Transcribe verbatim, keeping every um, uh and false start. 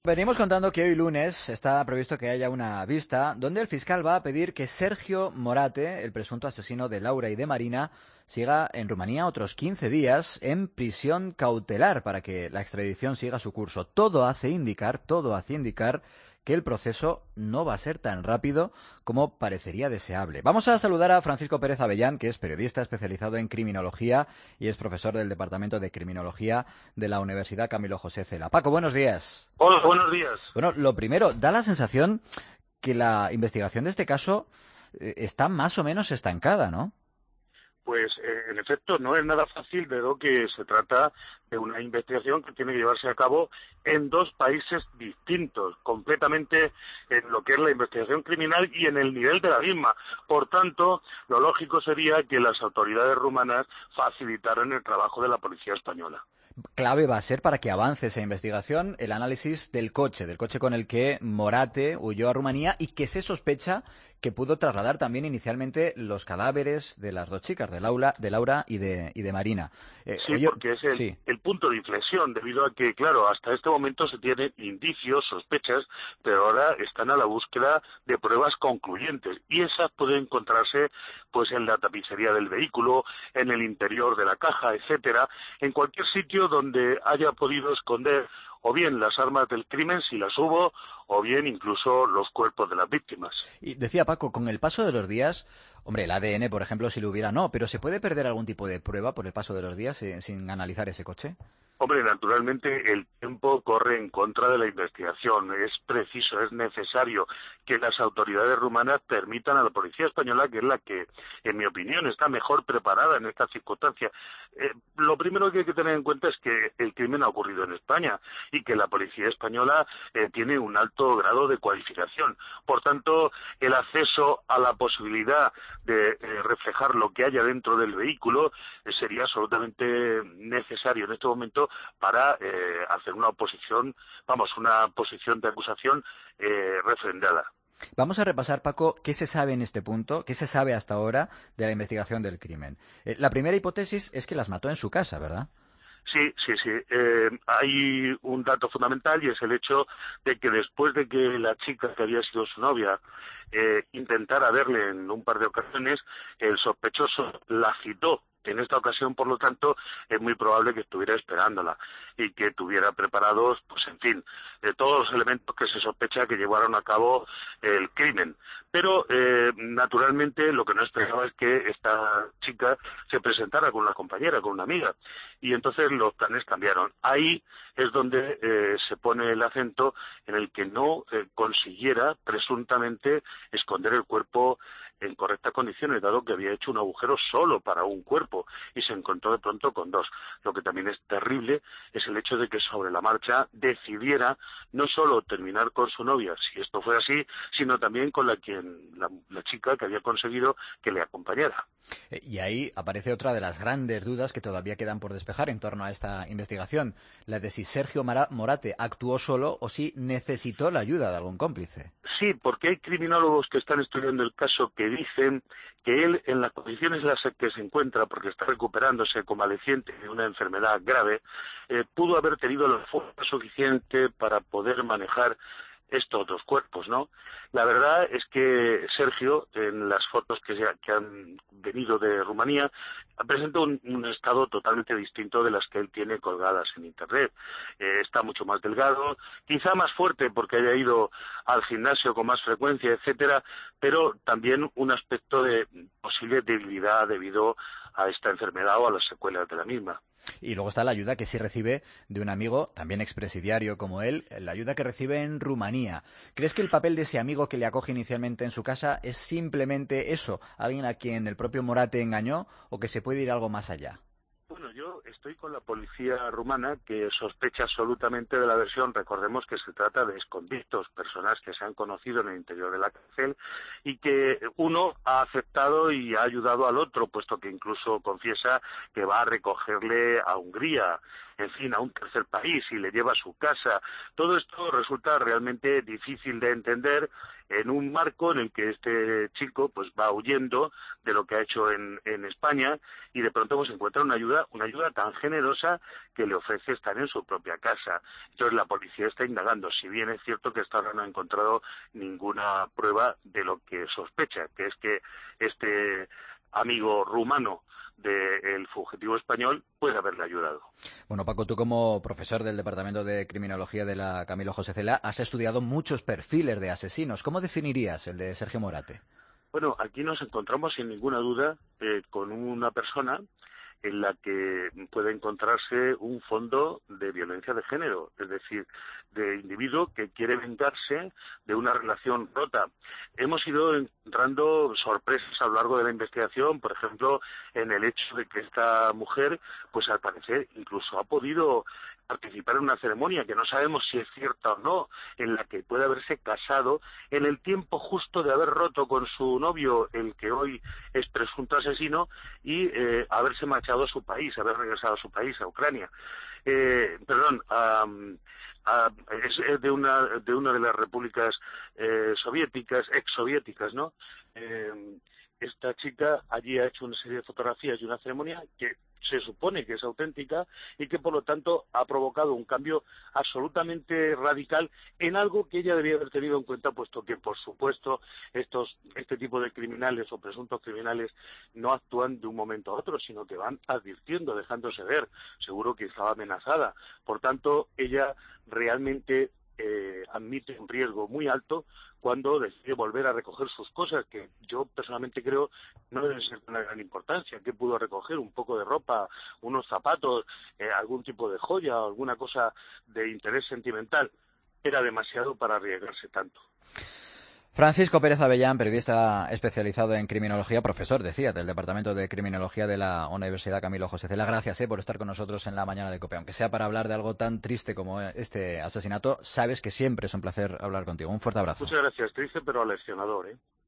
Venimos contando que hoy lunes está previsto que haya una vista donde el fiscal va a pedir que Sergio Morate, el presunto asesino de Laura y de Marina, siga en Rumanía otros quince días en prisión cautelar para que la extradición siga su curso. Todo hace indicar, todo hace indicar que el proceso no va a ser tan rápido como parecería deseable. Vamos a saludar a Francisco Pérez Avellán, que es periodista especializado en criminología y es profesor del Departamento de Criminología de la Universidad Camilo José Cela. Paco, buenos días. Hola, buenos días. Bueno, lo primero, da la sensación que la investigación de este caso eh, está más o menos estancada, ¿no? Pues eh, en efecto no es nada fácil, dado que se trata de una investigación que tiene que llevarse a cabo en dos países distintos, completamente en lo que es la investigación criminal y en el nivel de la misma. Por tanto, lo lógico sería que las autoridades rumanas facilitaran el trabajo de la policía española. Clave va a ser para que avance esa investigación el análisis del coche, del coche con el que Morate huyó a Rumanía y que se sospecha que pudo trasladar también inicialmente los cadáveres de las dos chicas, de Laura, de Laura y de, y de Marina. Eh, Sí, oye, porque es el, sí. el punto de inflexión, debido a que, claro, hasta este momento se tienen indicios, sospechas, pero ahora están a la búsqueda de pruebas concluyentes y esas pueden encontrarse pues en la tapicería del vehículo, en el interior de la caja, etcétera, en cualquier sitio donde haya podido esconder o bien las armas del crimen, si las hubo, o bien incluso los cuerpos de las víctimas. Y decía Paco, con el paso de los días, hombre, el A D N, por ejemplo, si lo hubiera, no, pero ¿se puede perder algún tipo de prueba por el paso de los días eh, sin analizar ese coche? Hombre, naturalmente el tiempo corre en contra de la investigación. Es preciso, es necesario que las autoridades rumanas permitan a la policía española, que es la que, en mi opinión, está mejor preparada en esta circunstancia. Eh, lo primero que hay que tener en cuenta es que el crimen ha ocurrido en España y que la policía española eh, tiene un alto grado de cualificación. Por tanto, el acceso a la posibilidad de eh, reflejar lo que haya dentro del vehículo eh, sería absolutamente necesario en este momento para eh, hacer una oposición, vamos, una posición de acusación eh, refrendada. Vamos a repasar, Paco, qué se sabe en este punto, qué se sabe hasta ahora de la investigación del crimen. Eh, la primera hipótesis es que las mató en su casa, ¿verdad? Sí, sí, sí. Eh, hay un dato fundamental y es el hecho de que después de que la chica que había sido su novia eh, intentara verle en un par de ocasiones, el sospechoso la citó. En esta ocasión, por lo tanto, es muy probable que estuviera esperándola y que tuviera preparados, pues en fin, eh, todos los elementos que se sospecha que llevaron a cabo el crimen. Pero, eh, naturalmente, lo que no esperaba es que esta chica se presentara con una compañera, con una amiga. Y entonces los planes cambiaron. Ahí es donde eh, se pone el acento en el que no eh, consiguiera, presuntamente, esconder el cuerpo en correctas condiciones, dado que había hecho un agujero solo para un cuerpo y se encontró de pronto con dos. Lo que también es terrible es el hecho de que sobre la marcha decidiera no solo terminar con su novia, si esto fue así, sino también con la, quien, la, la chica que había conseguido que le acompañara. Eh, y ahí aparece otra de las grandes dudas que todavía quedan por despejar en torno a esta investigación, la de si Sergio Mara Morate actuó solo o si necesitó la ayuda de algún cómplice. Sí, porque hay criminólogos que están estudiando el caso que dicen que él, en las condiciones en las que se encuentra, porque está recuperándose convaleciente de una enfermedad grave, eh, pudo haber tenido la fuerza suficiente para poder manejar estos dos cuerpos, ¿no? La verdad es que Sergio, en las fotos que, se, que han venido de Rumanía, presenta un, un estado totalmente distinto de las que él tiene colgadas en Internet. Eh, está mucho más delgado, quizá más fuerte porque haya ido al gimnasio con más frecuencia, etcétera, pero también un aspecto de posible debilidad debido a esta enfermedad o a las secuelas de la misma. Y luego está la ayuda que sí recibe de un amigo, también expresidiario como él, la ayuda que recibe en Rumanía. ¿Crees que el papel de ese amigo que le acoge inicialmente en su casa es simplemente eso, alguien a quien el propio Morate engañó, o que se puede ir algo más allá? Bueno, yo estoy con la policía rumana que sospecha absolutamente de la versión. Recordemos que se trata de exconvictos, personas que se han conocido en el interior de la cárcel y que uno ha aceptado y ha ayudado al otro, puesto que incluso confiesa que va a recogerle a Hungría. en fin, a un tercer país y le lleva a su casa. Todo esto resulta realmente difícil de entender en un marco en el que este chico pues va huyendo de lo que ha hecho en, en España y de pronto pues encuentra una ayuda, una ayuda tan generosa que le ofrece estar en su propia casa. Entonces la policía está indagando, si bien es cierto que hasta ahora no ha encontrado ninguna prueba de lo que sospecha, que es que este amigo rumano del fugitivo español puede haberle ayudado. Bueno, Paco, tú como profesor del Departamento de Criminología de la Camilo José Cela has estudiado muchos perfiles de asesinos. ¿Cómo definirías el de Sergio Morate? Bueno, aquí nos encontramos sin ninguna duda eh, con una persona en la que puede encontrarse un fondo de violencia de género, es decir, de individuo que quiere vengarse de una relación rota. Hemos ido encontrando sorpresas a lo largo de la investigación, por ejemplo, en el hecho de que esta mujer, pues al parecer, incluso ha podido participar en una ceremonia que no sabemos si es cierta o no, en la que puede haberse casado en el tiempo justo de haber roto con su novio, el que hoy es presunto asesino, y eh, haberse marchado a su país, haber regresado a su país, a Ucrania. Eh, perdón, a, a, es de una de una de las repúblicas eh, soviéticas, exsoviéticas, ¿no? Eh, esta chica allí ha hecho una serie de fotografías y una ceremonia que se supone que es auténtica y que por lo tanto ha provocado un cambio absolutamente radical en algo que ella debía haber tenido en cuenta, puesto que por supuesto estos este tipo de criminales o presuntos criminales no actúan de un momento a otro, sino que van advirtiendo, dejándose ver. Seguro que estaba amenazada. Por tanto, ella realmente eh, admite un riesgo muy alto cuando decide volver a recoger sus cosas, que yo personalmente creo no deben ser de una gran importancia. ¿Qué pudo recoger? Un poco de ropa, unos zapatos, eh, algún tipo de joya o alguna cosa de interés sentimental. Era demasiado para arriesgarse tanto. Francisco Pérez Avellán, periodista especializado en criminología, profesor, decía, del Departamento de Criminología de la Universidad Camilo José Cela. Gracias eh, por estar con nosotros en la mañana de COPE. Aunque sea para hablar de algo tan triste como este asesinato, sabes que siempre es un placer hablar contigo. Un fuerte abrazo. Muchas gracias, triste pero aleccionador, ¿eh?